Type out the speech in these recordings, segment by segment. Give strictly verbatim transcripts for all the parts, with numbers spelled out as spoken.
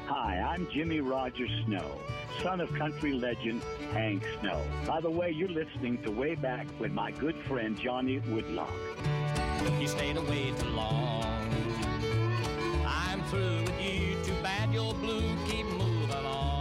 Hi, I'm Jimmy Roger Snow, son of country legend Hank Snow. By the way, you're listening to Way Back with my good friend Johnny Woodlock. You stayed away too long. I'm through with you. Too bad you're blue. Keep moving on.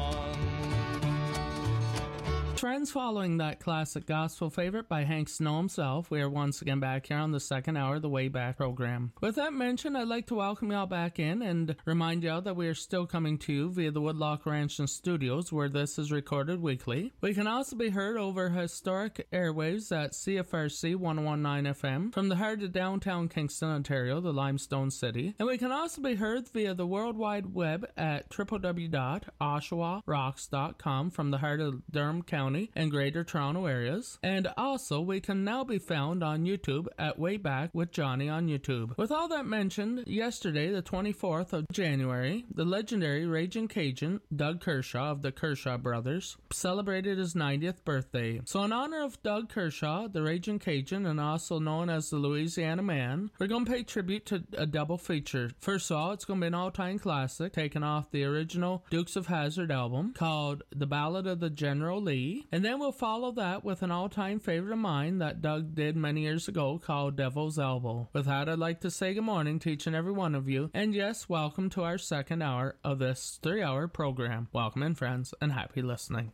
Friends, following that classic gospel favorite by Hank Snow himself, we are once again back here on the second hour of the Way Back program. With that mentioned, I'd like to welcome y'all back in and remind y'all that we are still coming to you via the Woodlock Ranch and Studios, where this is recorded weekly. We can also be heard over historic airwaves at C F R C one oh one point nine F M from the heart of downtown Kingston, Ontario, the Limestone City. And we can also be heard via the World Wide Web at w w w dot oshawa rocks dot com from the heart of Durham County and Greater Toronto areas. And also, we can now be found on YouTube at Way Back with Johnny on YouTube. With all that mentioned, yesterday, the twenty-fourth of January, the legendary Raging Cajun, Doug Kershaw of the Kershaw Brothers, celebrated his ninetieth birthday. So in honor of Doug Kershaw, the Raging Cajun, and also known as the Louisiana Man, we're going to pay tribute to a double feature. First of all, it's going to be an all-time classic, taken off the original Dukes of Hazzard album, called The Ballad of the General Lee. And then we'll follow that with an all-time favorite of mine that Doug did many years ago called Devil's Elbow. With that, I'd like to say good morning to each and every one of you. And yes, welcome to our second hour of this three-hour program. Welcome in, friends, and happy listening.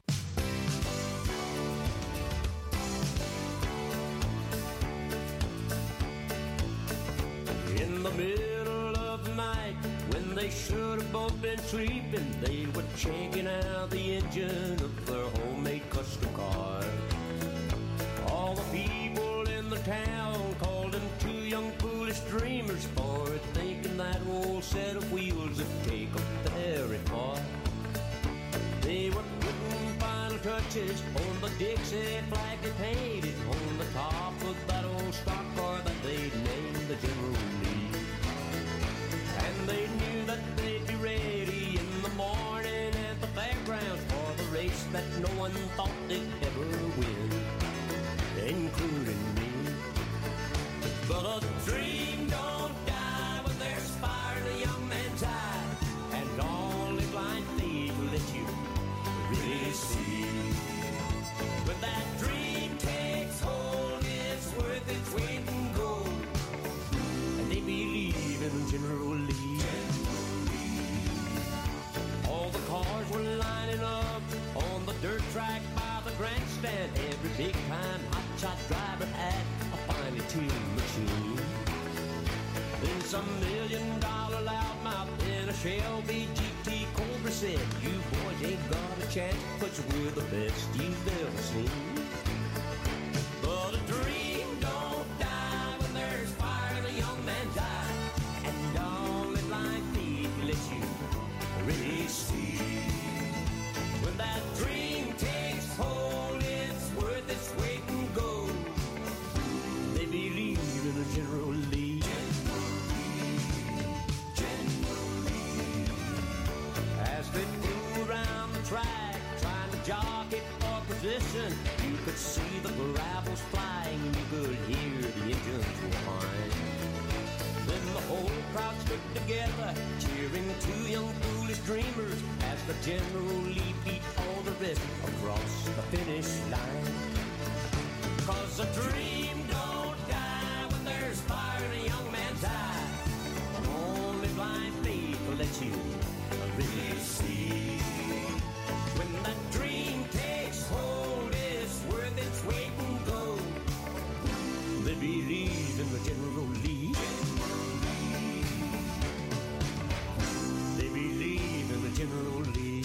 In the middle of the night, when they should have both been sleeping, they were checking out the engine of their homemade custom car. All the people in the town called them two young foolish dreamers for it, thinking that old set of wheels would take them very far. They were putting final touches on the Dixie flag they painted on the top of that old stock car that they named the General Lee. And they knew that they'd be ready in the morning at the fairgrounds for the race that no one thought they'd ever win, including me. But a dream don't die when there's fire in a young man's eye, and only blind faith will let you really see. When that dream takes hold, it's worth its weight in gold, and they believe in General Lee. All the cars were lining up on the dirt track by the grandstand. Every big-time hotshot driver had a finely tuned machine. Then some million-dollar loudmouth in a Shelby G T Cobra said, "You boys ain't got a chance, but we're the best you've ever seen." But a dream don't die when there's fire in a young man's eye, and only blind faith lets you really see. When that dream takes hold, it's worth its weight in gold. They believe in a General Lee. As they flew around the track, trying to jockey for position, you could see the gravels flying, you could hear the engines whine. Then the whole crowd stood together, cheering two young foolish dreamers as the General Lee beat all the rest across the finish line. 'Cause a dream don't die when there's fire in a young man's eye, and only blind faith will let you really see. When that dream takes hold, it's worth its weight in gold. They believe in the General Lee. They believe in the General Lee.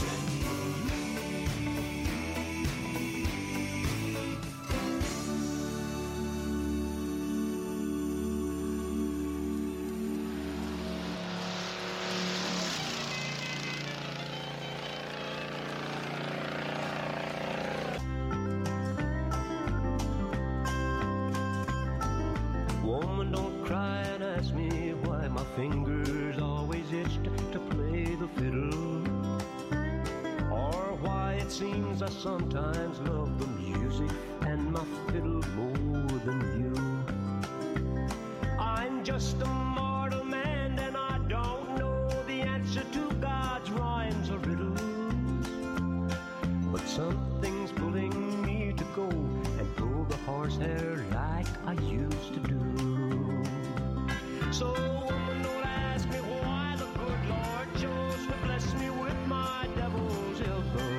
Woman, don't cry and ask me why my fingers always itched to play the fiddle, or why it seems I sometimes love the music and my fiddle more than you. I'm just a mortal man and I don't know the answer to God's rhymes I used to do. So, woman, don't ask me why the good Lord chose to bless me with my devil's elbow.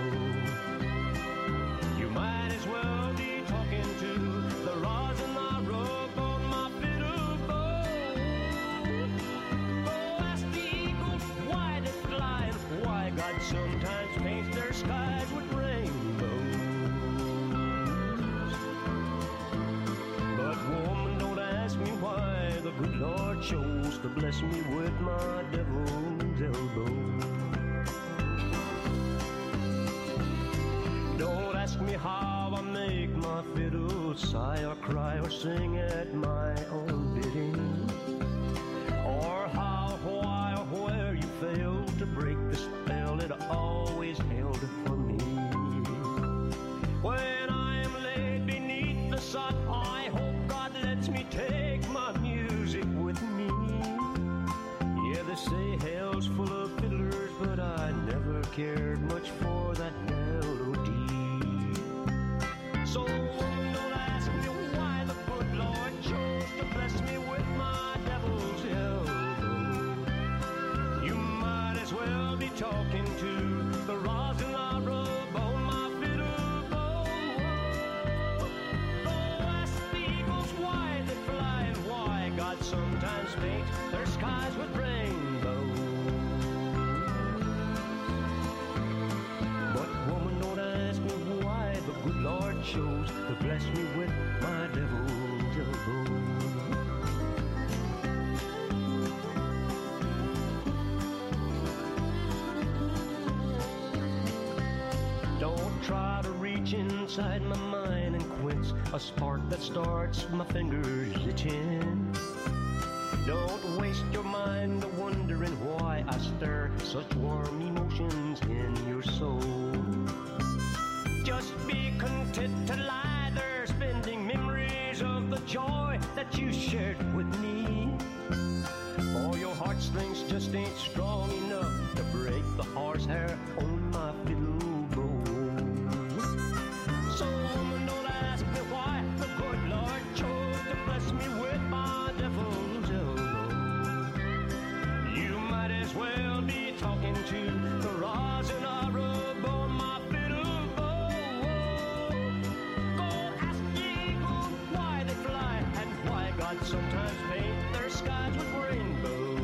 You might as well be talking to the rosin I rub on my fiddle bow. Go ask the eagles why they fly and why God sometimes paints their skies with rainbows. But woman, don't ask me why the good Lord chose to bless me with my devil's elbow. Don't ask me how I make my fiddle sigh or cry or sing at my own bidding, or how, why, or where you failed to break the spell it always held for me. When I am laid beneath the sun, I hope God lets me take my music with me. Yeah, they say hell's full of fiddlers, but I never cared much for that melody. So, woman, don't ask me why the good Lord chose to bless me with my devil's elbow. You might as well be talking to the rosin I rub on my fiddle bow. Go ask the eagles why they fly and why God sometimes paints their skies with rainbows. But woman, don't ask me why the good Lord chose to bless me with my devil's elbow. Don't try to reach inside my mind and quench a spark that starts my fingers itching. Don't waste your mind wondering why I stir such warm emotions in your soul. Just be content to lie there, spending memories of the joy that you shared with me. For your heartstrings just ain't strong enough to break the horsehair on my fiddle bow. So, woman, don't ask me why the good Lord chose to bless me with my devil's elbow. You might as well be talking to the rosin I rub on my fiddle bow. Go ask the eagles why they fly and why God sometimes paints their skies with rainbows.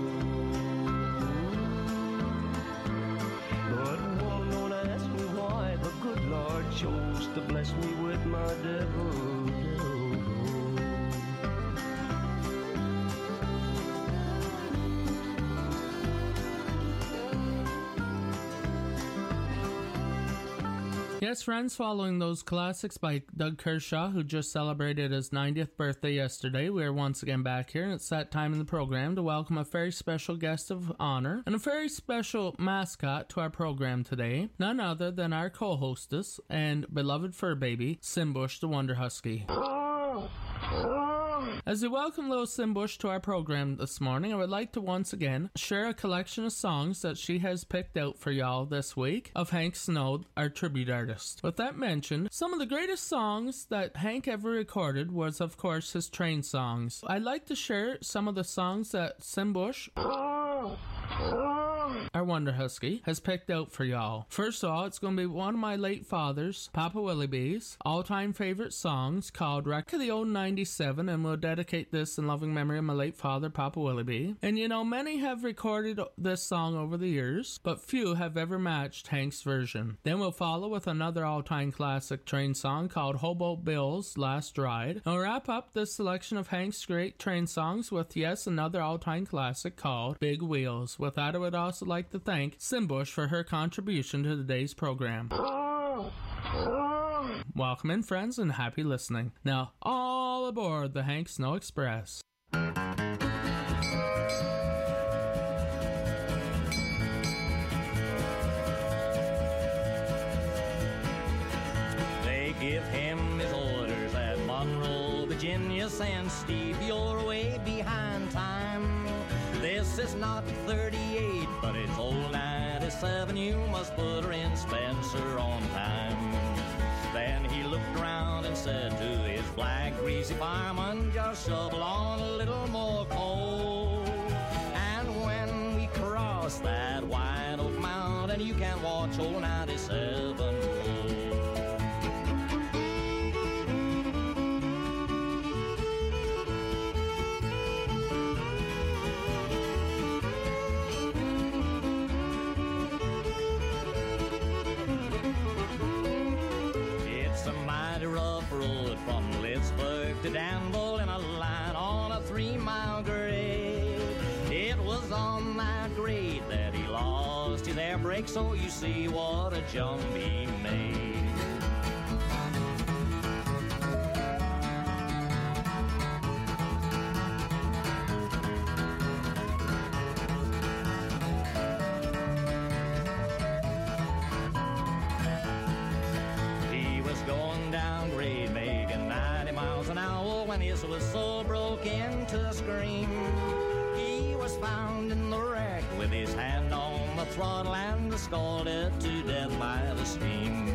But woman, don't ask me why the good Lord chose to bless me with my devil's elbow. Yes, friends, following those classics by Doug Kershaw, who just celebrated his ninetieth birthday yesterday, we are once again back here, and it's that time in the program to welcome a very special guest of honor and a very special mascot to our program today, none other than our co-hostess and beloved fur baby, Simbush the Wonder Husky. As we welcome little Simbush to our program this morning, I would like to once again share a collection of songs that she has picked out for y'all this week of Hank Snow, our tribute artist. With that mentioned, some of the greatest songs that Hank ever recorded was, of course, his train songs. I'd like to share some of the songs that Simbush, our Wonder Husky, has picked out for y'all. First of all, it's going to be one of my late father's, Papa Willie B's, all-time favorite songs called Wreck of the Old ninety-seven, and we'll dedicate this in loving memory of my late father, Papa Willie B. And you know, many have recorded this song over the years, but few have ever matched Hank's version. Then we'll follow with another all-time classic train song called Hobo Bill's Last Ride. And we'll wrap up this selection of Hank's great train songs with, yes, another all-time classic called Big Wheels. With that, I would also like to thank Simbush for her contribution to today's program. Welcome in, friends, and happy listening. Now, all aboard the Hank Snow Express. They give him his orders at Monroe, Virginia, saying, Steve, you're way behind time. This is not thirty-eight, but it's old ninety-seven. You must put her in Spencer on time. Then he looked around and said to his black, greasy fireman, just shovel on a little more coal. And when we cross that White Oak Mountain, you can watch old ninety-seven roll. From Lidsburg to Danville in a line on a three-mile grade. It was on that grade that he lost his air brake, so you see what a jump he made. His whistle broke into a scream. He was found in the wreck with his hand on the throttle and scalded to death by the steam.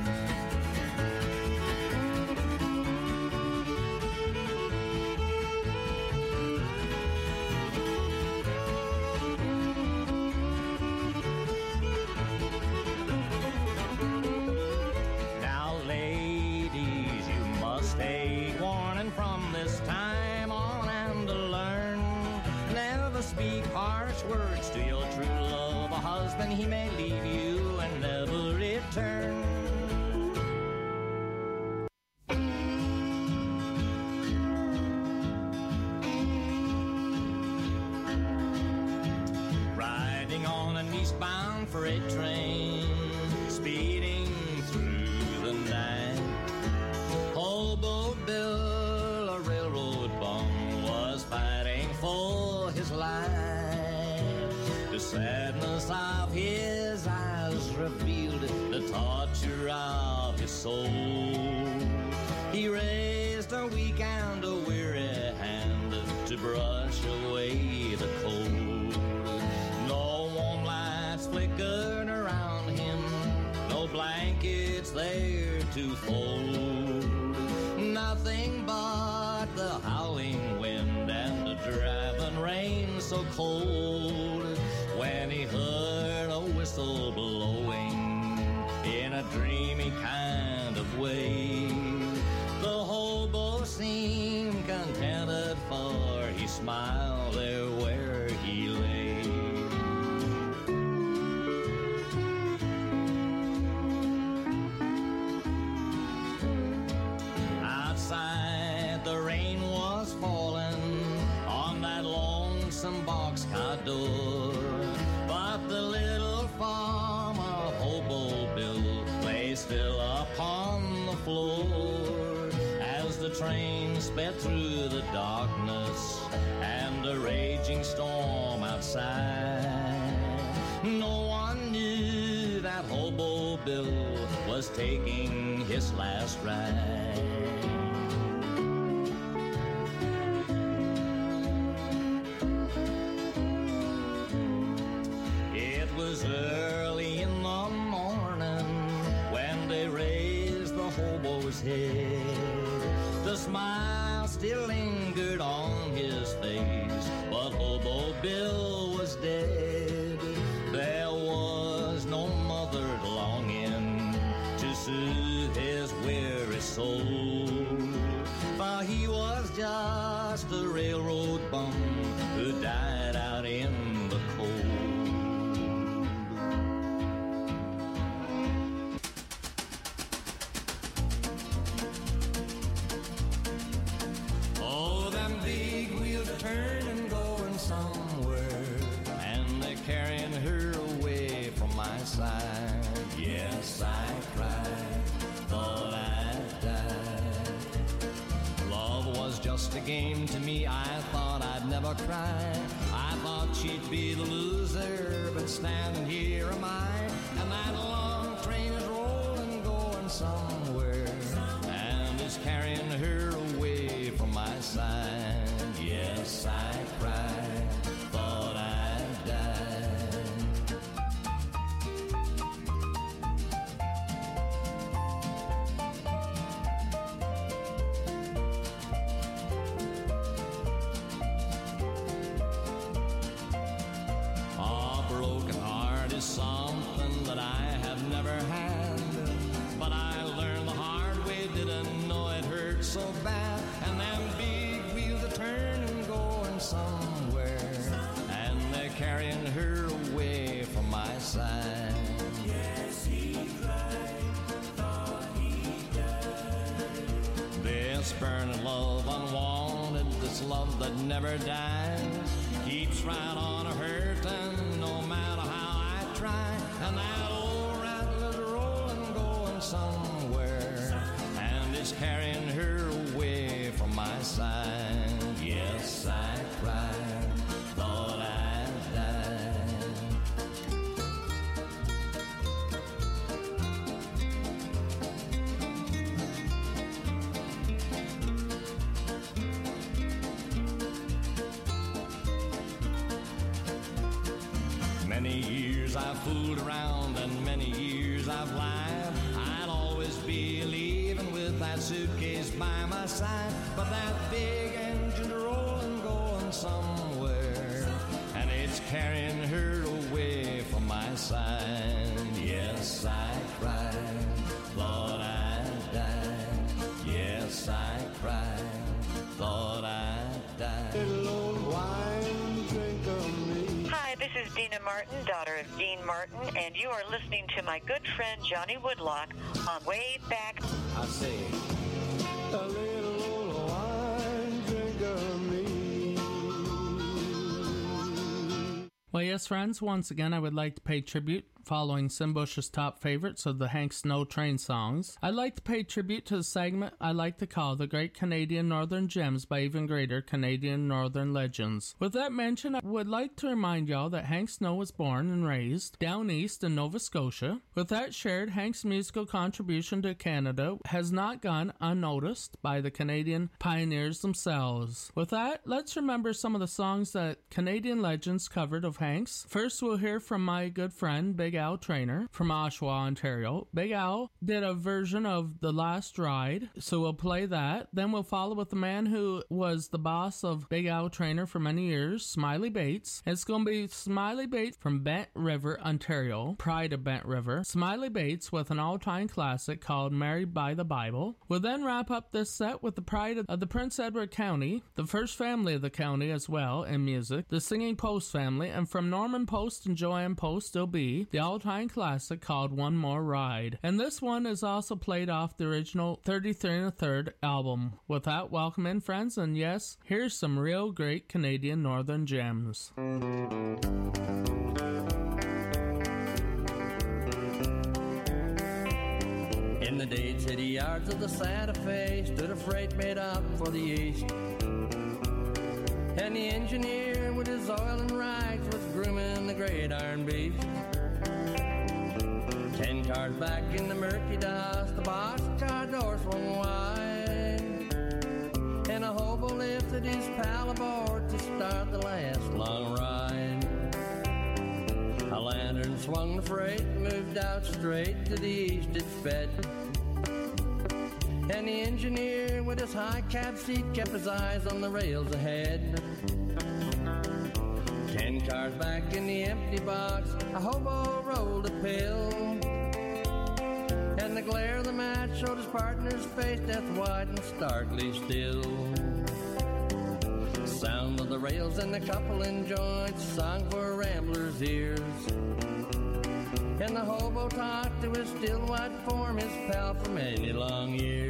Now, ladies, you must take warning from this time on and to learn. Never speak harsh words to your true love, a husband. He may leave you and never return. Riding on an eastbound freight train, speeding through the night, Hobo Bill, a railroad bum, was fighting for his life. The sadness of his eyes revealed the torture of his soul. He raised a weak and a weary hand to brush away the cold. No warm lights flickered around him, no blankets there to fold. Nothing but the howling wind and the driving rain so cold. When he heard a whistle blowing in a dreamy kind of way, the hobo seemed contented, for he smiled there where he lay. Outside, the rain was falling on that lonesome boxcar door, but the little farmer, Hobo Bill, lay still upon the floor as the train sped through the darkness and the raging storm outside. No one knew that Hobo Bill was taking his last ride. It was early in the morning when they raised the hobo's head. The smile still lingered on his face, but Hobo Bill was dead. There was no mother longing to soothe his weary soul, for he was just a railroad bum who died out in the cold. Oh, them big wheels are turning, going somewhere, and they're carrying her away from my side. Yes, I cried, thought I'd die. Love was just a game to me, I thought I'd never cry. I thought she'd be the loser, but standing here am I, and that long train is rolling, going somewhere, and is carrying her away from my side. Yes, I cried, thought I'd die. burning love unwanted, this love that never dies, keeps right on hurting no matter how I try. And that old rattler's rolling, going somewhere, and it's carrying her away from my side. Yes, I cried, thought I'd died. Many years I've fooled around and many years I've lied. I'd always be leaving with that suitcase by my side, but that big engine rolling, going somewhere, and it's carrying her away from my side. Yes, I cried, thought I'd die. Yes, I cried, thought I'd die. Little old wine, drink of me. Hi, this is Dina Martin, daughter of Dean Martin, and you are listening to my good friend Johnny Woodlock on Way Back. I say, a little old wine, drink of me. Well, yes, friends, once again, I would like to pay tribute. Following Simbush's top favorites of the Hank Snow Train songs, I'd like to pay tribute to the segment I like to call The Great Canadian Northern Gems by Even Greater Canadian Northern Legends. With that mention, I would like to remind y'all that Hank Snow was born and raised down east in Nova Scotia. With that shared, Hank's musical contribution to Canada has not gone unnoticed by the Canadian pioneers themselves. With that, let's remember some of the songs that Canadian legends covered of Hank's. First, we'll hear from my good friend, Big Al Trainer from Oshawa, Ontario. Big Al did a version of The Last Ride, so we'll play that. Then we'll follow with the man who was the boss of Big Al Trainer for many years, Smiley Bates. It's going to be Smiley Bates from Bent River, Ontario, pride of Bent River. Smiley Bates with an all-time classic called Married by the Bible. We'll then wrap up this set with the pride of the Prince Edward County, the first family of the county as well in music, the Singing Post family, and from Norman Post and Joanne Post still be the all-time classic called One More Ride. And this one is also played off the original thirty-three and a third album. With that, welcome in, friends, and yes, here's some real great Canadian Northern gems. In the Dade City yards of the Santa Fe stood a freight made up for the East, and the engineer with his oil and rags was grooming the great iron beast. Ten cars back in the murky dust, the boxcar door swung wide, and a hobo lifted his pal aboard to start the last long ride. A lantern swung the freight, moved out straight to the east it sped, and the engineer with his high cab seat kept his eyes on the rails ahead. Ten cars back in the empty box, a hobo rolled a pill, and the glare of the match showed his partner's face, death white and starkly still. The sound of the rails and the coupling joints sung for a rambler's ears, and the hobo talked to his still white form, his pal for many long years.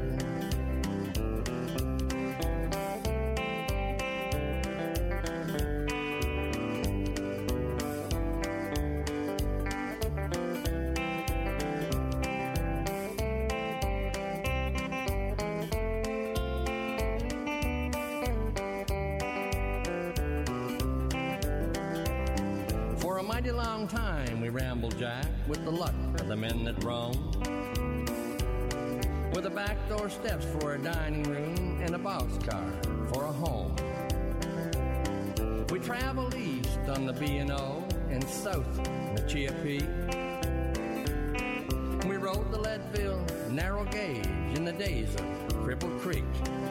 Long time we rambled, Jack, with the luck of the men that roam, with a back door steps for a dining room and a boxcar for a home. We traveled east on the B and O and south on the Chiapee. We rode the Leadville narrow gauge in the days of Cripple Creek.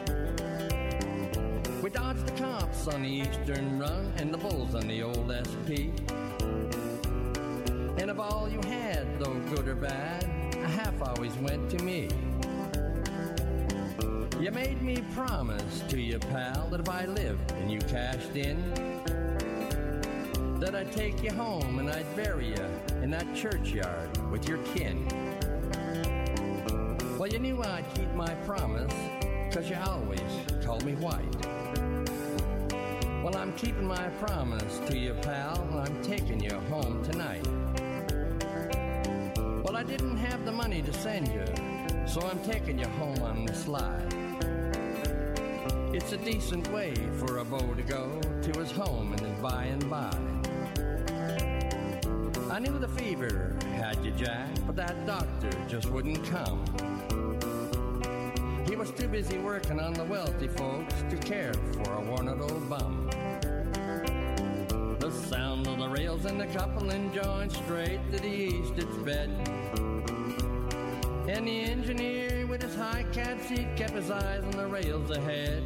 We dodged the cops on the eastern run and the bulls on the old S P. And of all you had, though good or bad, a half always went to me. You made me promise to you, pal, that if I lived and you cashed in, that I'd take you home and I'd bury you in that churchyard with your kin. Well, you knew I'd keep my promise, 'cause you always called me white. Well, I'm keeping my promise to you, pal, and I'm taking you home tonight. Well, I didn't have the money to send you, so I'm taking you home on the slide. It's a decent way for a beau to go to his home and his by and by. I knew the fever had you, Jack, but that doctor just wouldn't come. He was too busy working on the wealthy folks to care for a worn-out old bum. The sound of the rails and the coupling joined straight to the east its bed. And the engineer with his high cat seat kept his eyes on the rails ahead.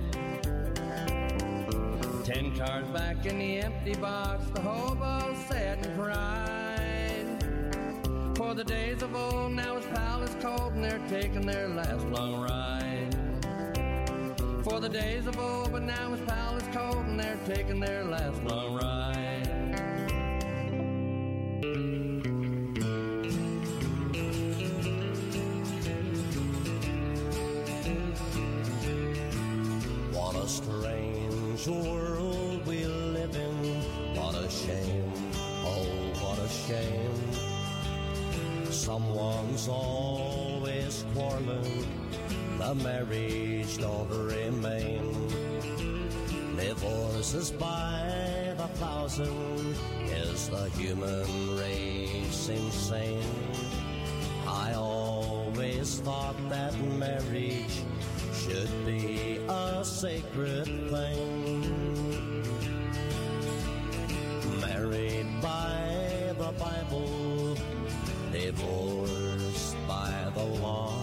Ten cars back in the empty box, the hobo sat and cried. For the days of old, now his pal is cold and they're taking their last long ride. For the days of old, but now his pal is cold and they're taking their last long ride. What a strange world we live in. What a shame, oh what a shame. Someone's always quarreling, the marriage don't remain. Divorces by the thousand, is the human race insane? I always thought that marriage should be a sacred thing. Married by the Bible, divorced by the law.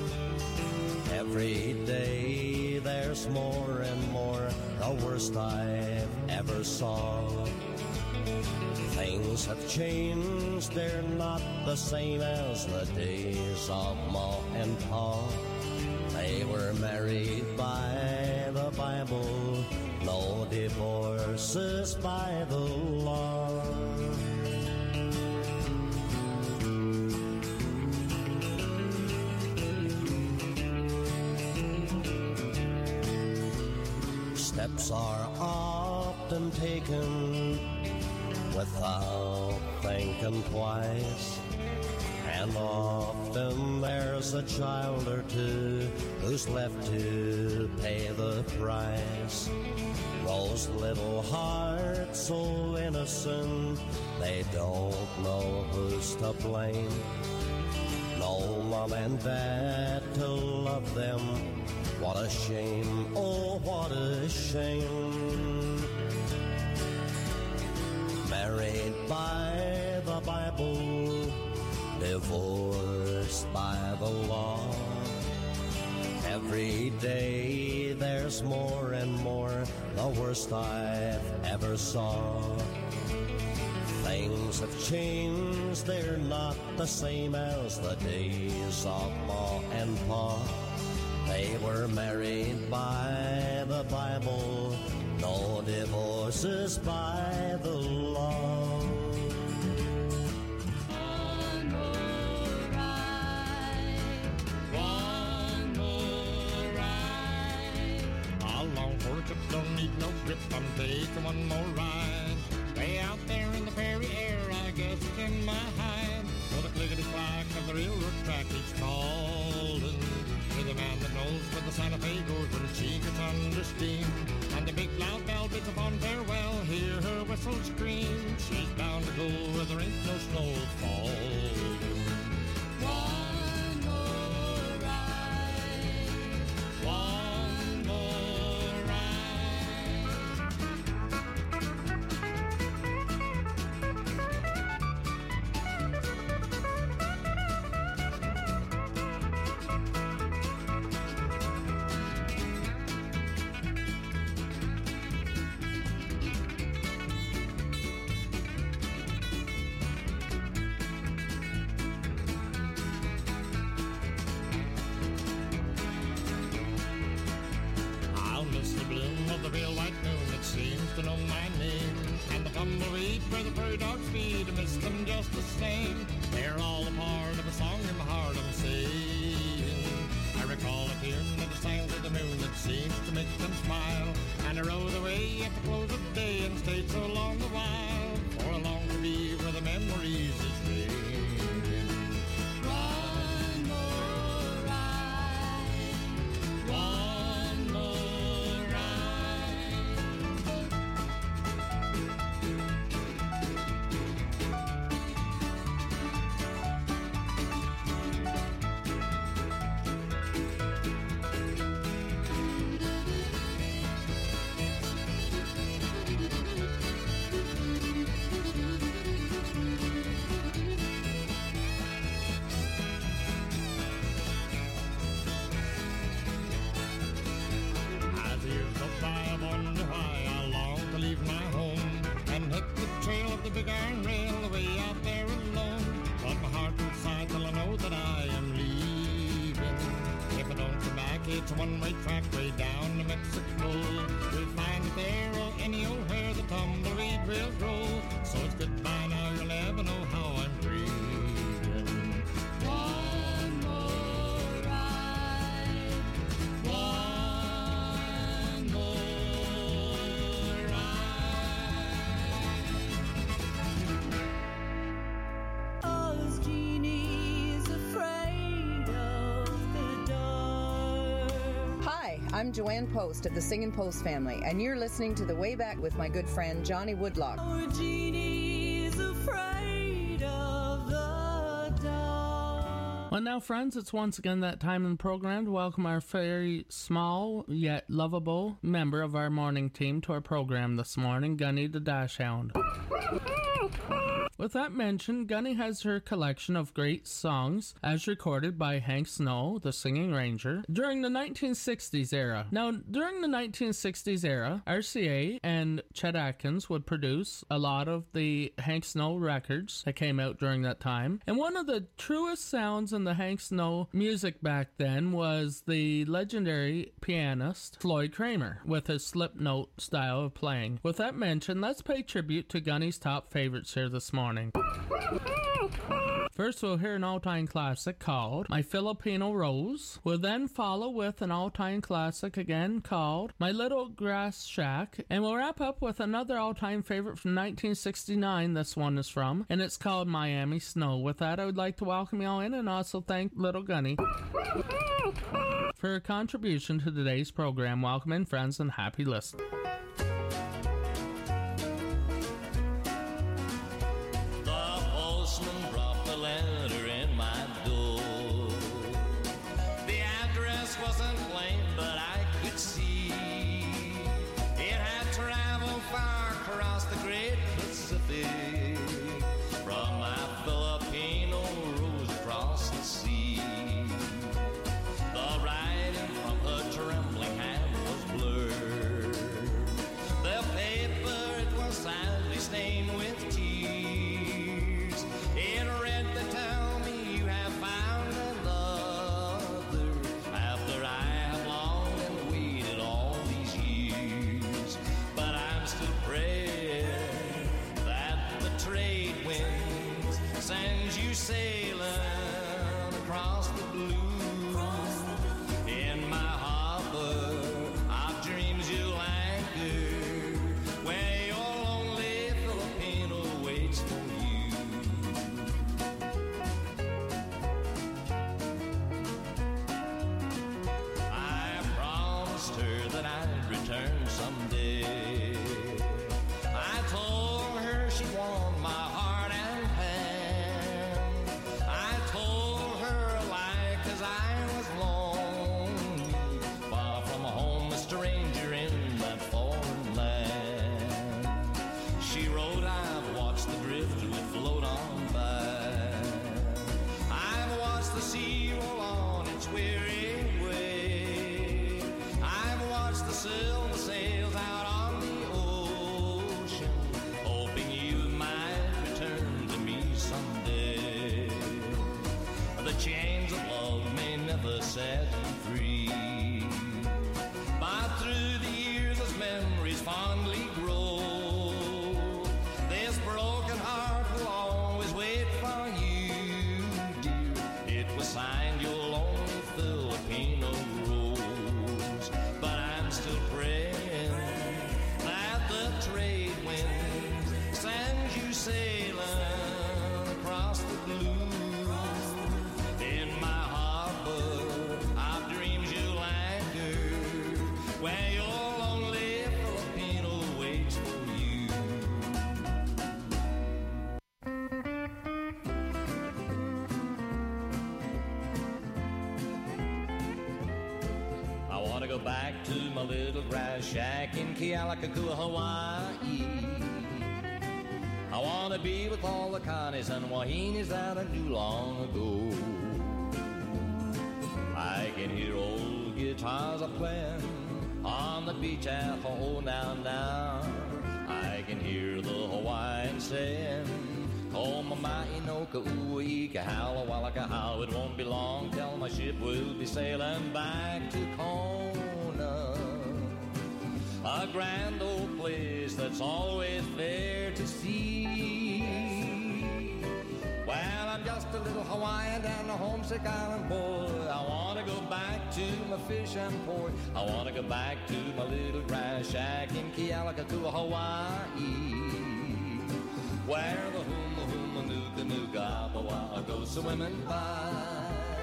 Every day there's more and more, the worst I've ever saw. Things have changed, they're not the same as the days of Ma and Pa. They were married by the Bible, no divorces by the law. Steps are often taken without thinking twice, and often there's a child or two who's left to pay the price. Those little hearts so innocent, they don't know who's to blame. No mom and dad to love them. What a shame, oh what a shame. Married by the Bible, divorced by the law. Every day there's more and more, the worst I've ever saw. Things have changed, they're not the same as the days of Ma and Pa. They were married by the Bible, no divorces by the law. One more ride, one more ride. Along for a trip, don't need no grip, I'm taking one more ride. Way out there in the prairie air, I guess it's in my hide. For the clickety-clack of the railroad track keeps calling. To the man that knows where the Santa Fe goes when she gets under steam. And the big loud bell bids upon farewell, hear her whistle scream. She's bound to go where there ain't no snow falling. One more ride, one more ride. To know my name, and the tumbleweed where the prairie dogs feed, I miss them just the same. They're all a part of a song in my heart I'm saying. I recall a tune that the sounds of the moon I rode away at the close of day and stayed so long the while, for I long to be where the memories is raining. One more ride, one more ride. As the years go by, I wonder why I long to leave my home and hit the trail of the big iron rail away out there alone. But my heart inside till I know that I am leaving. If I don't come back, it's a one-way track way down to Mexico. We'll find it there or any old where the tumbleweed will grow. So it's goodbye now, you'll never know how I'm grieving. One more ride, one more ride. Those genies afraid of the dark. Hi, I'm Joanne Post of the Singin' Post family, and you're listening to The Way Back with my good friend Johnny Woodlock. Our genies afraid of the dark. Well, now, friends, it's once again that time in the program to welcome our very small yet lovable member of our morning team to our program this morning, Gunny the Dachshund. With that mentioned, Gunny has her collection of great songs as recorded by Hank Snow, the Singing Ranger, during the nineteen sixties era. Now, during the nineteen sixties era, R C A and Chet Atkins would produce a lot of the Hank Snow records that came out during that time. And one of the truest sounds in the Hank Snow music back then was the legendary pianist Floyd Kramer with his slip note style of playing. With that mentioned, let's pay tribute to Gunny's top favorites here this morning. First, we'll hear an all-time classic called My Filipino Rose. We'll then follow with an all-time classic again called My Little Grass Shack. And we'll wrap up with another all-time favorite from nineteen sixty-nine, this one is from, and it's called Miami Snow. With that, I would like to welcome you all in and also thank Little Gunny for her contribution to today's program. Welcome in, friends, and happy listening. Set you free. But through the years as memories fondly grow, this broken heart will always wait for you, dear. It was signed your lonely Filipino rose, but I'm still praying back to my little grass shack in Kealakekua, Hawaii. I want to be with all the Connies and Wahinis that I knew long ago. I can hear old guitars a-playing on the beach at Ho Now Now. I can hear the Hawaiian saying, oh, mama, inoka, ua, ika, hala, walaka, how. It won't be long till my ship will be sailing back to Kona. A grand old place that's always fair to see. Well, I'm just a little Hawaiian and a homesick island boy. I want to go back to my fishing port. I want to go back to my little grass shack in Kealakekua, Hawaii, where the huma huma nuka nuka apawa go swimming by.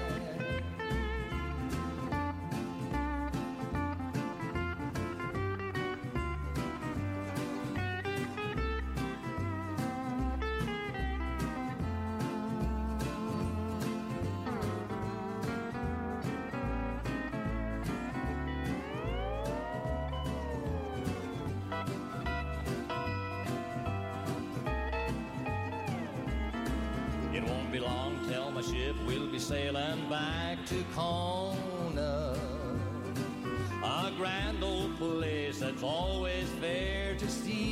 It won't be long till my ship will be sailing back to Kona, a grand old place that's always fair to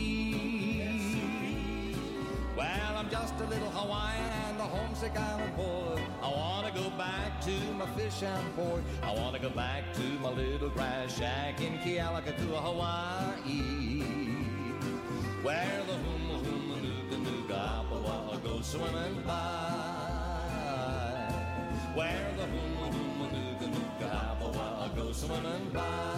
see. Well, I'm just a little Hawaiian and a homesick island boy. I want to go back to my fishing port. I want to go back to my little grass shack in Kealakekua, Hawaii, where the huma huma nuka nuka apawa go swimming by, where the huma huma nuka nuka apawa go swimming by.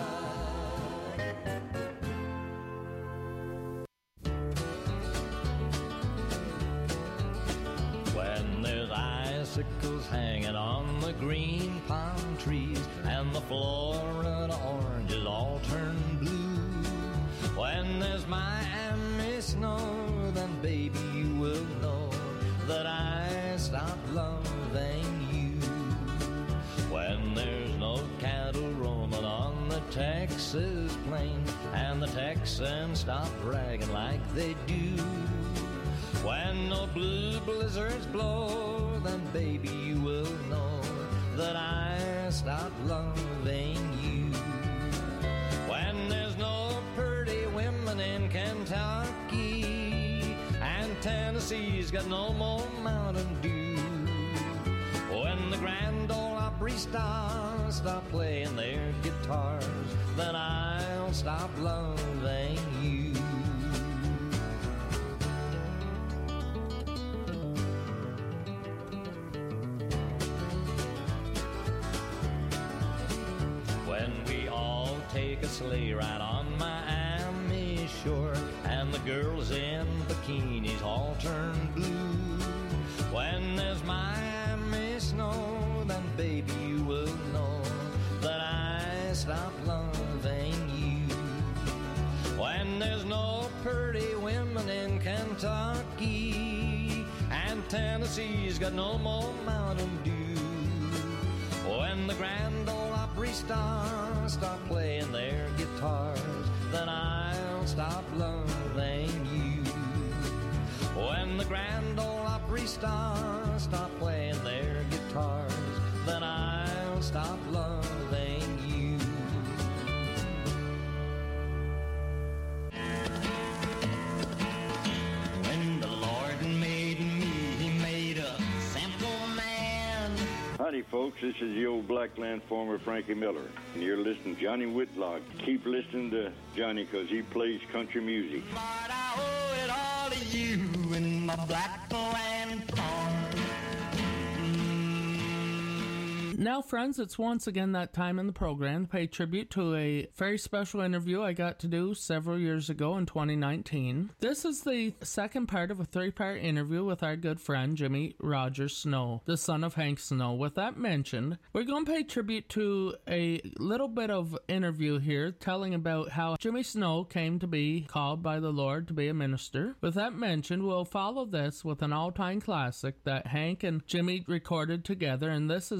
When there's icicles hanging on the green palm trees and the Florida oranges all turn blue, when there's Miami snow, then baby you will know that I stopped loving you. When there's no cattle roaming on the Texas plain and the Texans stop bragging like they do, when no blue blizzards blow, then baby you will know that I stopped loving you. When there's no pretty women in Kentucky and Tennessee's got no more Mountain Dew, when the Grand Ole Opry stars stop playing their guitars, then I'll stop loving you. When we all take a sleigh ride on Miami shore and the girls in bikinis all turn blue, when there's Miami snow, then baby you will know that I stopped loving you. When there's no pretty women in Kentucky and Tennessee's got no more Mountain Dew, when the Grand Ole Opry stars stop playing their guitars, then I'll stop loving you. When the Grand Ole Opry stars stop playing their guitars, then I'll stop loving you. When the Lord made me, he made a simple man. Howdy, folks. This is the old Blackland farmer, Frankie Miller, and you're listening to Johnny Whitlock. Keep listening to Johnny because he plays country music. But I owe it all to you in my Blackland farm. Now, friends, it's once again that time in the program to pay tribute to a very special interview I got to do several years ago in twenty nineteen. This is the second part of a three-part interview with our good friend Jimmy Rogers Snow, the son of Hank Snow. With that mentioned, we're going to pay tribute to a little bit of interview here telling about how Jimmy Snow came to be called by the Lord to be a minister. With that mentioned, we'll follow this with an all-time classic that Hank and Jimmy recorded together, and this is, I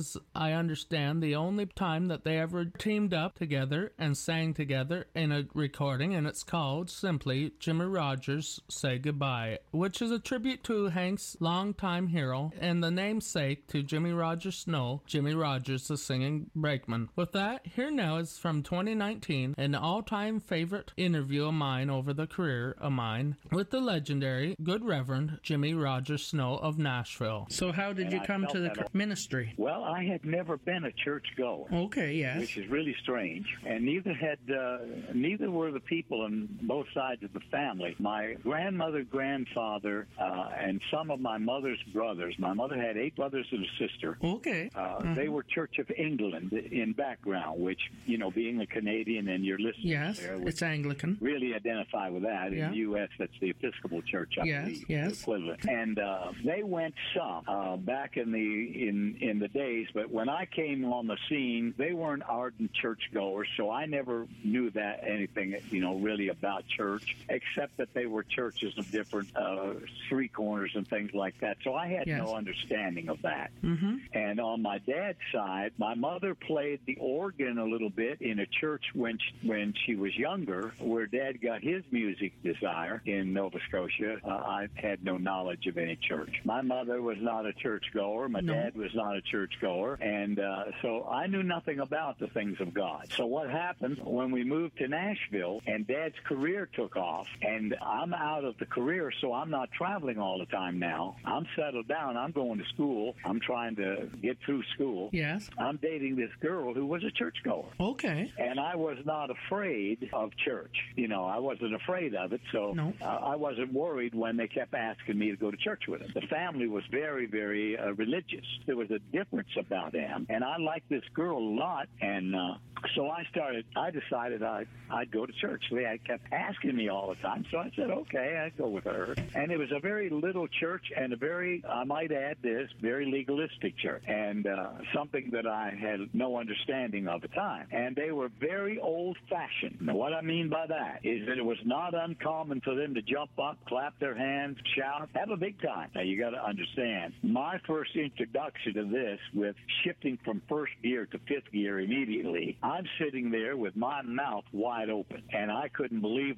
I understand, the only time that they ever teamed up together and sang together in a recording, and it's called simply Jimmy Rogers Say Goodbye, which is a tribute to Hank's longtime hero and the namesake to Jimmy Rogers Snow, Jimmy Rogers, the singing brakeman. With that, here now is from twenty nineteen, an all-time favorite interview of mine over the career of mine with the legendary Good Reverend Jimmy Rogers Snow of Nashville. So how did And you I come felt to the that- ministry? Well, I had never been a churchgoer. Okay, yes. Which is really strange, and neither had uh, neither were the people on both sides of the family. My grandmother, grandfather, uh, and some of my mother's brothers. My mother had eight brothers and a sister. Okay. Uh, Mhm. They were Church of England in background, which, you know, being a Canadian and you're listening Yes, there, would it's Anglican. really identify with that. Yeah. In the U S, that's the Episcopal Church, I Yes, believe, yes. equivalent. And uh, they went some uh, back in the in in the days, but when I came on the scene, they weren't ardent churchgoers, so I never knew that anything, you know, really about church, except that they were churches of different uh, street corners and things like that. So I had Yes. no understanding of that. Mm-hmm. And on my dad's side, my mother played the organ a little bit in a church when she, when she was younger, where Dad got his music desire in Nova Scotia. Uh, I had no knowledge of any church. My mother was not a churchgoer. My No. dad was not a churchgoer. And uh, so I knew nothing about the things of God. So what happened when we moved to Nashville and Dad's career took off, and I'm out of the career, so I'm not traveling all the time now. I'm settled down. I'm going to school. I'm trying to get through school. Yes. I'm dating this girl who was a churchgoer. Okay. And I was not afraid of church. You know, I wasn't afraid of it, so No. uh, I wasn't worried when they kept asking me to go to church with them. The family was very, very uh, religious. There was a difference about them, and I liked this girl a lot, and uh, so I started, I decided I'd, I'd go to church. They kept asking me all the time, so I said, okay, I'd go with her. And it was a very little church and a very, I might add this, very legalistic church, and uh, something that I had no understanding of at the time. And they were very old-fashioned. Now, what I mean by that is that it was not uncommon for them to jump up, clap their hands, shout, have a big time. Now, you got to understand, my first introduction to this, with shifting from first gear to fifth gear immediately, I'm sitting there with my mouth wide open, and I couldn't believe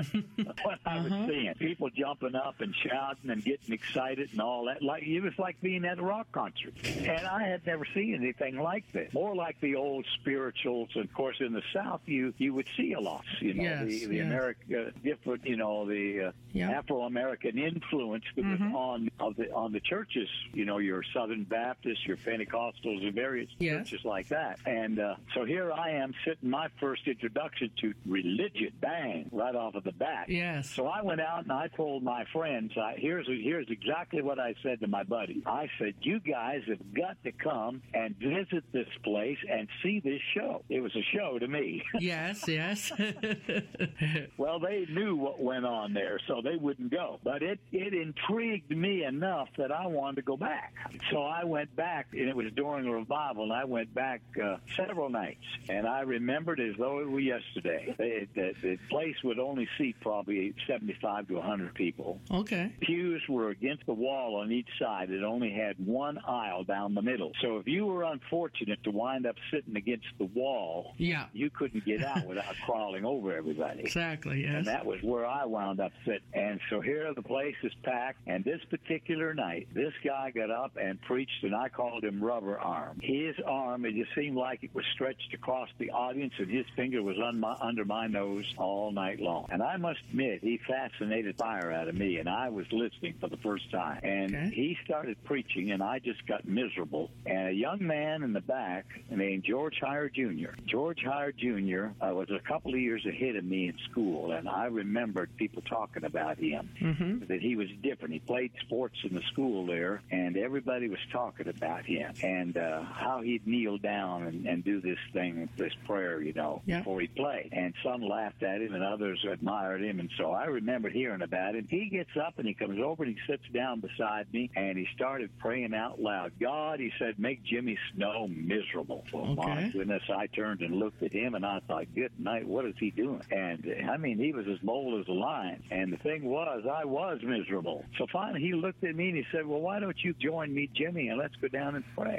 what I was Uh-huh. seeing. People jumping up and shouting and getting excited and all that. Like it was like being at a rock concert. And I had never seen anything like this. More like the old spirituals. Of course, in the South, you you would see a lot. You know, Yes, the, the yes. America different. You know, the uh, Yeah. Afro-American influence that was Mhm. on of the on the churches. You know, your Southern Baptists, your Pentecostals, and various Yes. churches like that. And uh, so here I am sitting my first introduction to religion. Bang, right off of the bat. Yes. So I went out and I told my friends, I, here's here's exactly what I said to my buddy. I said, you guys have got to come and visit this place and see this show. It was a show to me. Yes, yes. Well, they knew what went on there, so they wouldn't go. But it, it intrigued me enough that I wanted to go back. So I went back, and it was during a revival, and I went back uh, several nights. And I remembered as though it were yesterday. They, the, the place would only seat probably seventy-five to one hundred people. Okay. Pews were against the wall on each side. It only had one aisle down the middle. So if you were unfortunate to wind up sitting against the wall, Yeah. you couldn't get out without crawling over everybody. Exactly, yes. And that was where I wound up sitting. And so here the place is packed. And this particular night, this guy got up and preached, and I called him Rubber Arm. His arm, it just seemed like it was stretched across the audience, and his finger was on my, under my nose all night long. And I must admit, he fascinated fire out of me, and I was listening for the first time. And Okay. he started preaching, and I just got miserable. And a young man in the back named George Heyer Junior George Heyer Junior Uh, was a couple of years ahead of me in school, and I remembered people talking about him, Mm-hmm. that he was different. He played sports in the school there, and everybody was talking about him and uh, how he'd kneel down and, and do this thing, this prayer, you know, Yeah. before he played. And some laughed at him, and others admired him. And so I remember hearing about it. He gets up, and he comes over, and he sits down beside me, and he started praying out loud. God, he said, make Jimmy Snow miserable. Well, my Okay. goodness, I turned and looked at him, and I thought, good night, what is he doing? And, uh, I mean, he was as bold as a lion. And the thing was, I was miserable. So finally, he looked at me, and he said, well, why don't you join me, Jimmy, and let's go down and pray. I Mhm.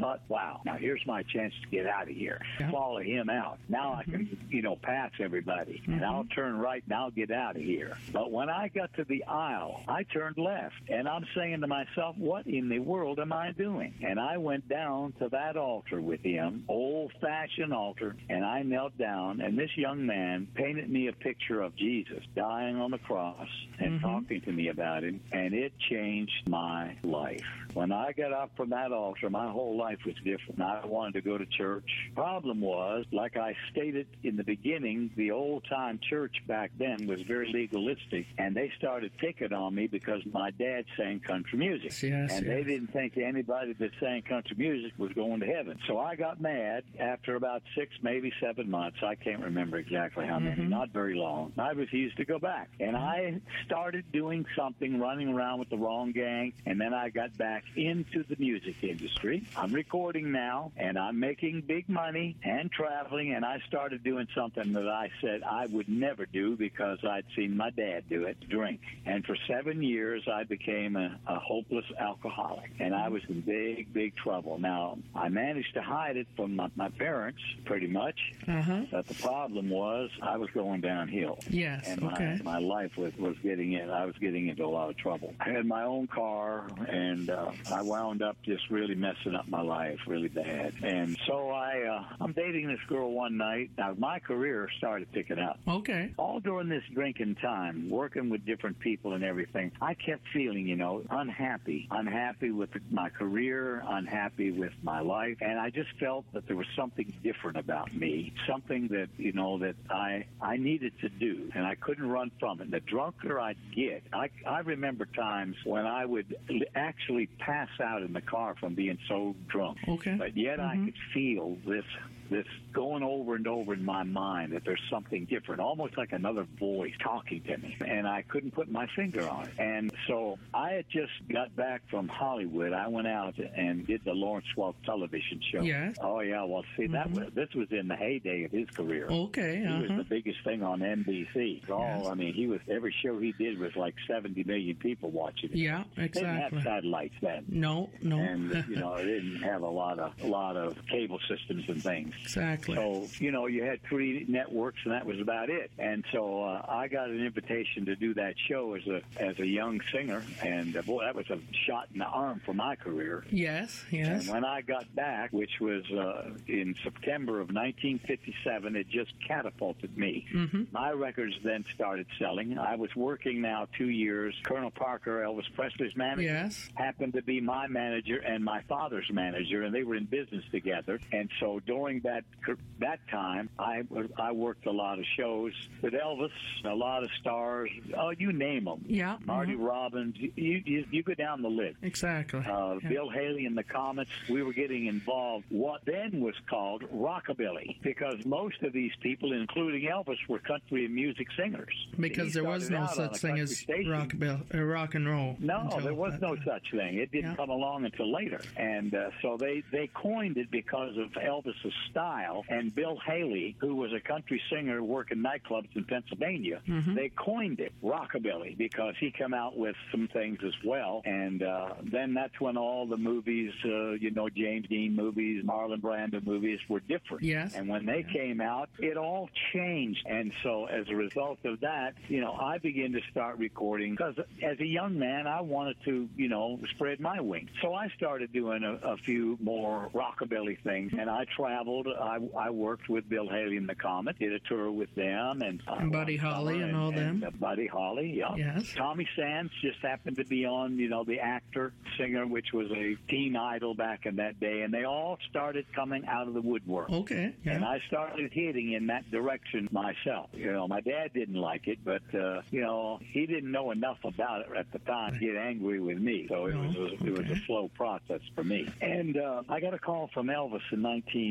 thought, wow, now here's my chance to get out of here. Yeah. Follow him out. Now I can, you know, pass everybody. And I'll turn right and I'll get out of here. But when I got to the aisle, I turned left. And I'm saying to myself, what in the world am I doing? And I went down to that altar with him, old-fashioned altar, and I knelt down. And this young man painted me a picture of Jesus dying on the cross and talking to me about him. And it changed my life. When I got up from that altar, my whole life was different. I wanted to go to church. Problem was, like I stated in the beginning, the old-time church back then was very legalistic, and they started picking on me because my dad sang country music. Yes, and yes. they didn't think anybody that sang country music was going to heaven. So I got mad after about six, maybe seven months. I can't remember exactly how many, not very long. I refused to go back. And I started doing something, running around with the wrong gang, and then I got back into the music industry. I'm recording now, and I'm making big money and traveling, and I started doing something that I said I would never do because I'd seen my dad do it, drink. And for seven years, I became a, a hopeless alcoholic, and I was in big, big trouble. Now, I managed to hide it from my, my parents, pretty much, Uh-huh. but the problem was I was going downhill. Yes, And okay. my, my life was, was getting in. I was getting into a lot of trouble. I had my own car, and uh, I wound up just really messing up my life really bad. And so I, uh, I'm dating this girl one night. Now, my career started picking up. Okay. All during this drinking time, working with different people and everything, I kept feeling, you know, unhappy. Unhappy with my career, unhappy with my life. And I just felt that there was something different about me, something that, you know, that I I needed to do, and I couldn't run from it. The drunker I'd get, I, I remember times when I would actually pass out in the car from being so drunk. Okay. But yet I could feel this this going over and over in my mind that there's something different, almost like another voice talking to me, and I couldn't put my finger on it. And so I had just got back from Hollywood. I went out and did the Lawrence Welk television show. Yes. Oh, yeah. Well, see, that was, this was in the heyday of his career. Okay. He was Uh-huh. the biggest thing on N B C. Oh, Yes. I mean, he was every show he did was like seventy million people watching it. Yeah, They didn't exactly. have satellites then. No, no. And you know, they didn't have a lot of a lot of cable systems and things. Exactly. So you know, you had three networks, and that was about it. And so uh, I got an invitation to do that show as a as a young singer, and uh, boy, that was a shot in the arm for my career. Yes, yes. And when I got back, which was uh, in September of nineteen fifty-seven, it just catapulted me. Mm-hmm. My records then started selling. I was working now two years. Colonel Parker, Elvis Presley's manager, Yes. happened to be my manager and my father's manager, and they were in business together. And so during that that time, I I worked a lot of shows with Elvis, a lot of stars. Oh, you name them. Yeah. Marty mhm. Robbins. You, you you go down the list. Exactly. Uh, Yeah. Bill Haley and the Comets, we were getting involved what then was called rockabilly, because most of these people, including Elvis, were country and music singers. Because He there was started no out on such a thing country as station. rock, uh, rock and roll. No, until there was that no time. such thing. It didn't Yeah. come along until later. And uh, so they, they coined it because of Elvis's style. And Bill Haley, who was a country singer working nightclubs in Pennsylvania, Mhm. they coined it rockabilly because he came out with some things as well. And uh, then that's when all the movies, uh, you know, James Dean movies, Marlon Brando movies were different. Yes. And when they came out, it all changed. And so as a result of that, you know, I began to start recording because as a young man, I wanted to, you know, spread my wings. So I started doing a, a few more rockabilly things, and I traveled. I, I worked with Bill Haley and the Comet, did a tour with them, and, uh, And Buddy one Holly summer, and all them. uh, Buddy Holly, yeah. Yes. Tommy Sands just happened to be on, you know, the actor, singer, which was a teen idol back in that day, and they all started coming out of the woodwork. Okay. Yeah. And I started hitting in that direction myself. You know, my dad didn't like it, but, uh, you know, he didn't know enough about it at the time to get angry with me. So it, No, was, a, it was a okay. slow process for me. And uh, I got a call from Elvis in nineteen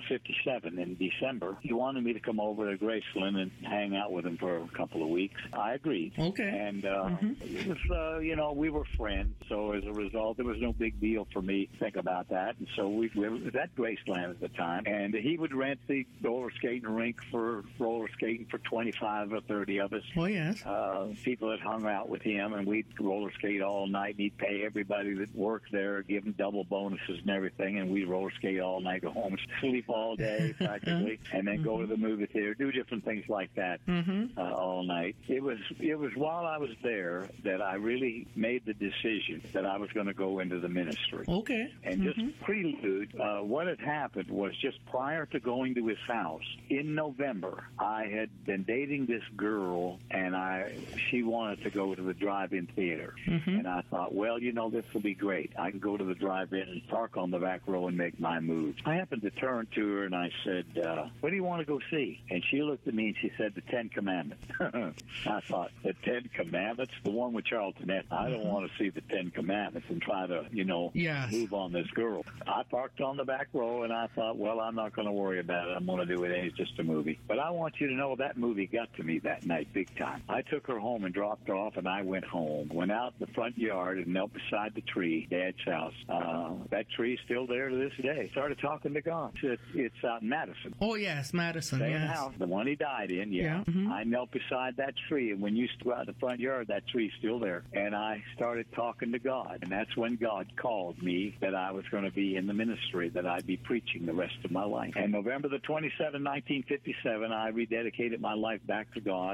fifty-seven in December. He wanted me to come over to Graceland and hang out with him for a couple of weeks. I agreed. Okay. And uh, Mhm. it was, uh, you know, we were friends. So as a result, there was no big deal for me to think about that. And so we, we were at Graceland at the time. And he would rent the roller skating rink for roller skating for twenty-five or thirty of us. Oh, yes. Uh, people that hung out with him, and we'd roller skate all night. And he'd pay everybody that worked there, give them double bonuses and everything. And we'd roller skate all night, go home, sleep all day practically, and then go to the movie theater, do different things like that Mm-hmm. uh, all night. It was it was while I was there that I really made the decision that I was going to go into the ministry. Okay. And just prelude, uh, what had happened was just prior to going to his house in November, I had been dating this girl, and I she wanted to go to the drive-in theater. And I thought, well, you know, this will be great. I can go to the drive-in and park on the back row and make my move. I happened to turn to her, and I said, uh, what do you want to go see? And she looked at me, and she said, the Ten Commandments. I thought, the Ten Commandments? The one with Charlton Heston. I don't want to see the Ten Commandments and try to, you know, Yes. move on this girl. I parked on the back row, and I thought, well, I'm not going to worry about it. I'm going to do it. It's just a movie. But I want you to know that movie got to me that night big time. I took her home and dropped her off, and I went home. Went out in the front yard and knelt beside the tree, Dad's house. Uh, that tree's still there to this day. Started talking to God. It's, it's out in Madison. Oh, yes, Madison, Same yes. house, the one he died in, yeah. Yeah, mhm. I knelt beside that tree, and when you go out in the front yard, that tree's still there. And I started talking to God, and that's when God called me that I was going to be in the ministry, that I'd be preaching the rest of my life. And November the twenty-seventh, nineteen fifty-seven, I rededicated my life back to God.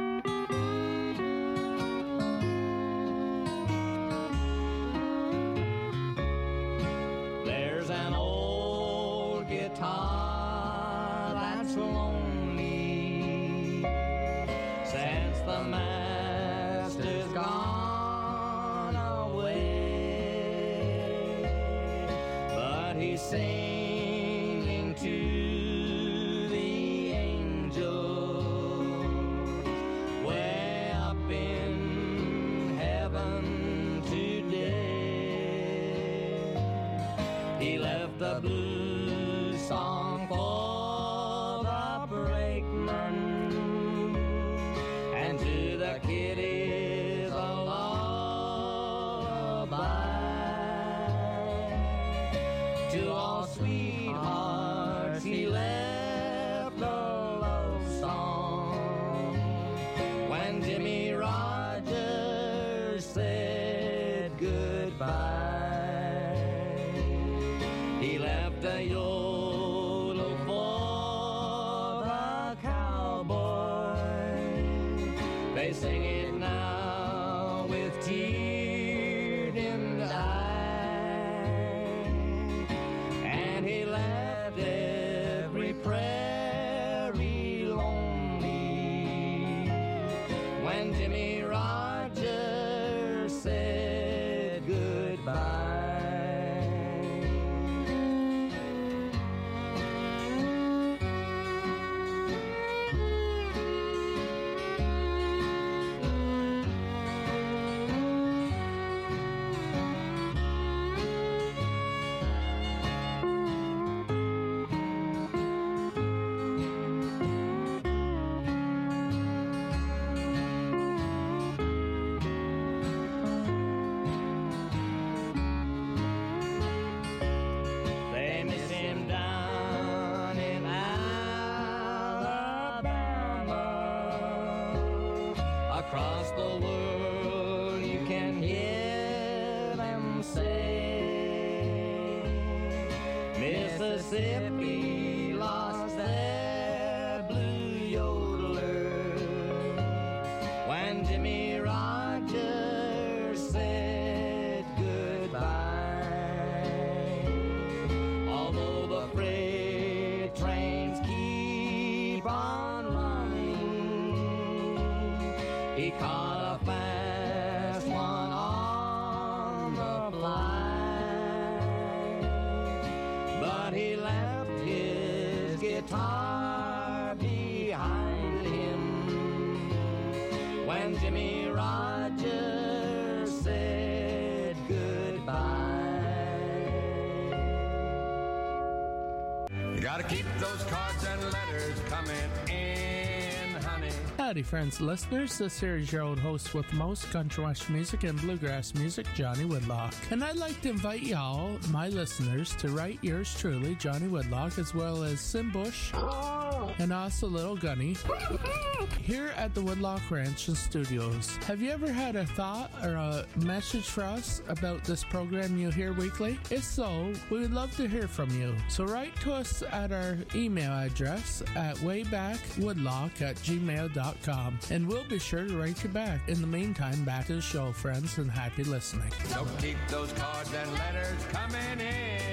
There's an old guitar that's lonely since the master's gone away, but he's singing to the angels way up in heaven today. He left the blues song for the brakeman, and to the kiddies a lullaby. To all sweethearts he left a love song when Jimmy Rogers said goodbye. He left a yodel for the cowboy. They sing it now with tear-dimmed eye. And he left every prairie lonely when Jimmy Rogers said goodbye. They miss him down in Alabama. Across the world you can hear them say, Mississippi lost their blue yodeler when Jimmy Rogers said goodbye. Although the freight trains keep on running, he caught a fast one on the fly. But he left his guitar behind him when Jimmy Rogers said goodbye. Gotta keep those cards and letters coming in, honey. Howdy, friends and listeners. This here is your old host with the most country western music and bluegrass music, Johnny Whitlock. And I'd like to invite y'all, my listeners, to write yours truly, Johnny Whitlock, as well as Sim Bush and also Little Gunny, here at the Whitlock Ranch and Studios. Have you ever had a thought or a message for us about this program you hear weekly? If so, we would love to hear from you. So write to us at our email address at waybackwwoodlock at gmail dot com, and we'll be sure to write you back. In the meantime, back to the show, friends, and happy listening. So keep those cards and letters coming in.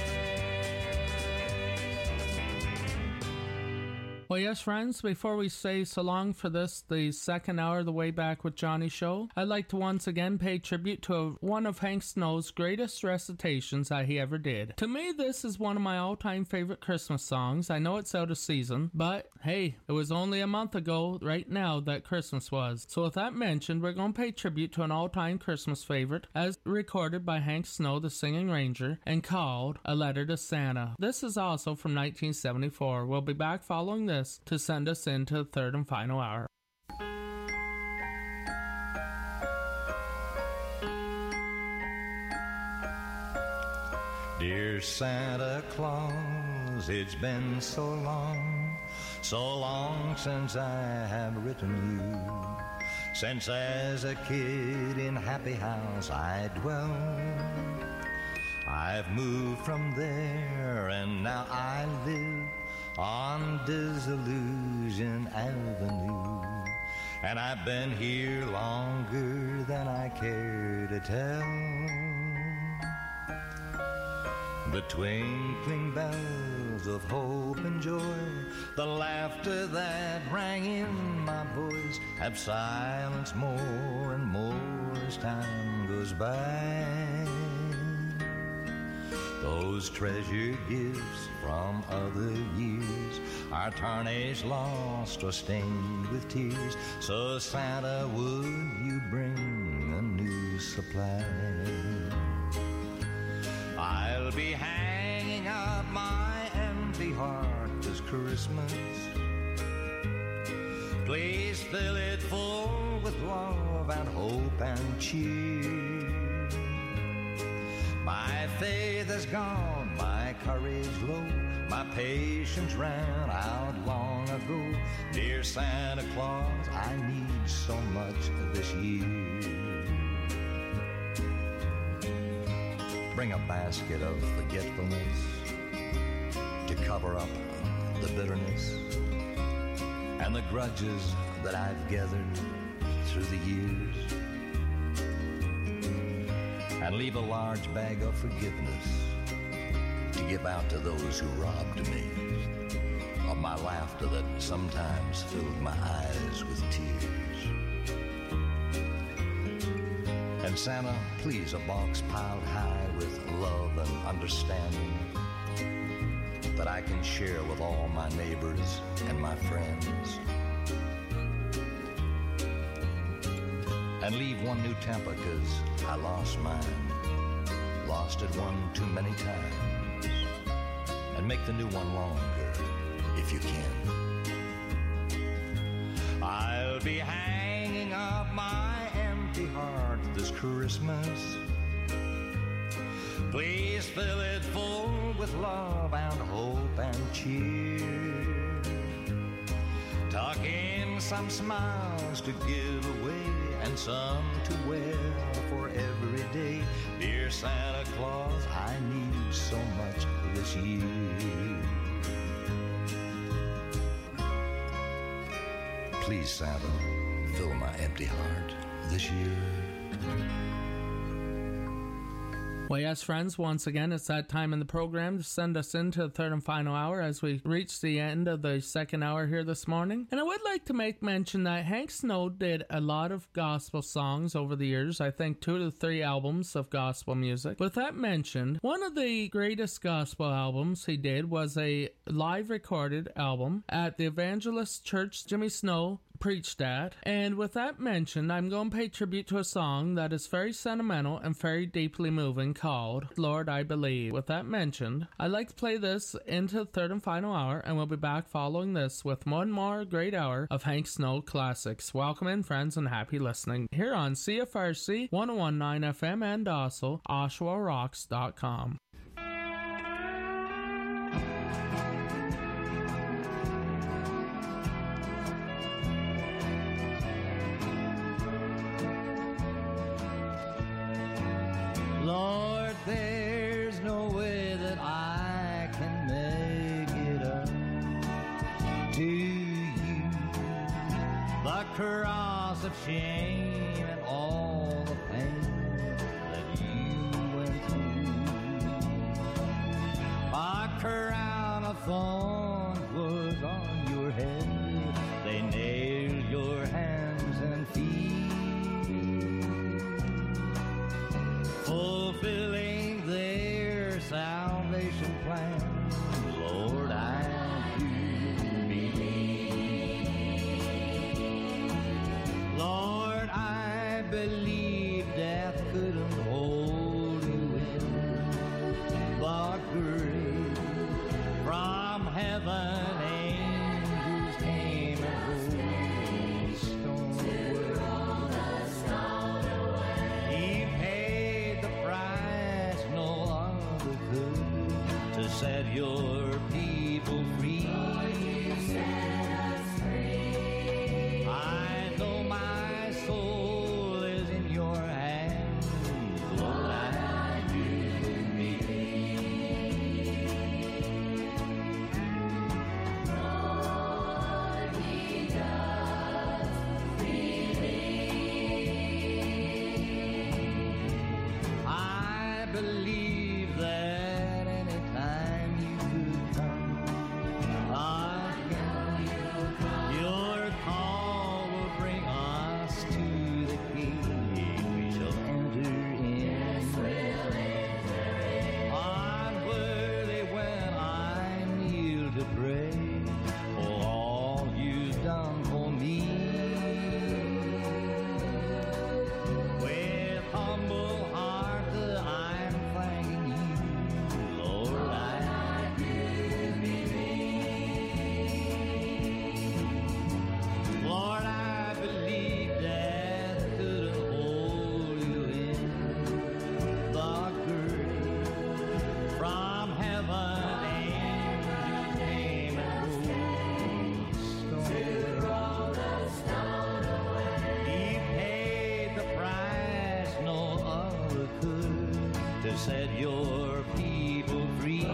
Well, yes, friends, before we say so long for this, the second hour of the Way Back with Johnny show, I'd like to once again pay tribute to a, one of Hank Snow's greatest recitations that he ever did. To me, this is one of my all-time favorite Christmas songs. I know it's out of season, but hey, it was only a month ago right now that Christmas was. So with that mentioned, we're going to pay tribute to an all-time Christmas favorite as recorded by Hank Snow, the Singing Ranger, and called A Letter to Santa. This is also from nineteen seventy-four. We'll be back following this to send us into the third and final hour. Dear Santa Claus, it's been so long, so long since I have written you, since as a kid in Happy House I dwell. I've moved from there and now I live on Disillusion Avenue, and I've been here longer than I care to tell. The twinkling bells of hope and joy, the laughter that rang in my voice, have silenced more and more as time goes by. Those treasured gifts from other years are tarnished, lost, or stained with tears. So Santa, would you bring a new supply? I'll be hanging up my empty heart this Christmas. Please fill it full with love and hope and cheer. My faith is gone, my courage low, my patience ran out long ago. Dear Santa Claus, I need so much this year. Bring a basket of forgetfulness to cover up the bitterness and the grudges that I've gathered through the years. And leave a large bag of forgiveness to give out to those who robbed me of my laughter that sometimes filled my eyes with tears. And Santa, please, a box piled high with love and understanding that I can share with all my neighbors and my friends. And leave one new temper, 'cause I lost mine. Lost it one too many times. And make the new one longer, if you can. I'll be hanging up my empty heart this Christmas. Please fill it full with love and hope and cheer. Tuck in some smiles to give away and some to wear for every day. Dear Santa Claus, I need so much this year. Please, Santa, fill my empty heart this year. Well, yes, friends, once again, it's that time in the program to send us into the third and final hour as we reach the end of the second hour here this morning. And I would like to make mention that Hank Snow did a lot of gospel songs over the years. I think two to three albums of gospel music. With that mentioned, one of the greatest gospel albums he did was a live recorded album at the Evangelist Church Jimmy Snow preach that. And with that mentioned, I'm going to pay tribute to a song that is very sentimental and very deeply moving called Lord, I Believe. With that mentioned, I'd like to play this into the third and final hour, and we'll be back following this with one more great hour of Hank Snow classics. Welcome in, friends, and happy listening here on C F R C one oh one point nine F M and also Oshawa Rocks dot com. Lord, there's no way that I can make it up to you. The cross of shame and all the pain that you went through. A crown of thorns was on your head. They nailed your hands and feet, fulfilling their salvation plan. Lord, I do believe. Lord, I believe death couldn't hold you in the grave. From heaven angels came and rolled the stone away. He paid the price no other could to set your people free. I know my soul is in your hands, Lord, I do believe. Lord, he does believe. I believe that anytime you could come again, your call will bring us to the gate. We shall enter in. Unworthy when I kneel to pray for all you've done for me. With humble heart I'm thanking you, Lord, I do believe. Lord, I believe death couldn't hold you in the grave. From heaven angels came and rolled the stone away. He paid the price no other could to set your people free.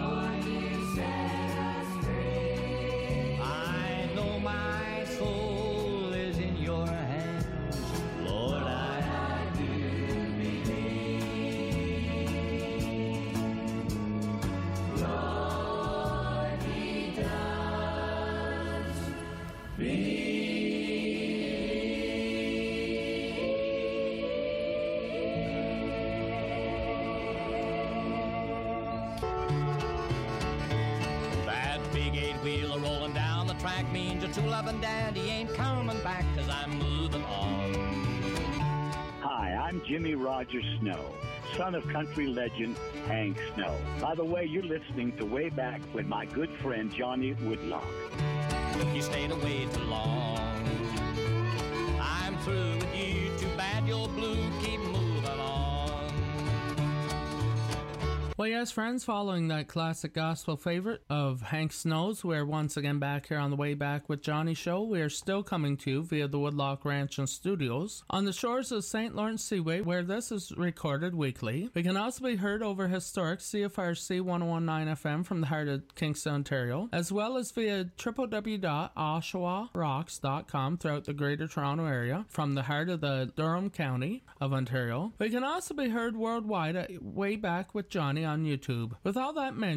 I know my soul is in your hands, Lord, I do believe. Lord, he does believe. That big eight-wheeler rolling down the track means your true loving daddy ain't coming back, 'cause I'm moving on. Hi, I'm Jimmy Roger Snow, son of country legend Hank Snow. By the way, you're listening to Way Back with my good friend Johnny Woodlock. You stayed away too long. I'm through with you. Too bad you're blue. Keep moving on. Well, yes, friends, following that classic gospel favorite of Hank Snow's, we're once again back here on the Way Back with Johnny show. We are still coming to you via the Woodlock Ranch and Studios on the shores of Saint Lawrence Seaway, where this is recorded weekly. We can also be heard over historic C F R C one oh one point nine F M from the heart of Kingston, Ontario, as well as via w w w dot oshawa rocks dot com throughout the Greater Toronto Area from the heart of the Durham County of Ontario. We can also be heard worldwide at Way Back with Johnny on YouTube. With all that mentioned,